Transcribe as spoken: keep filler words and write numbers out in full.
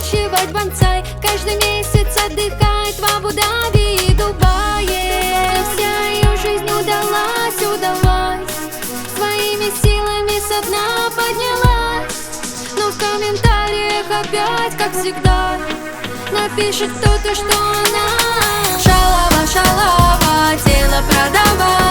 выращивать бонсай. Каждый месяц отдыхает в Абу-Даби и Дубае. Вся ее жизнь удалась, удалась, своими силами со дна поднялась. Но в комментариях опять, как всегда, напишет кто-то, что она шалава, шалава, тело продавай.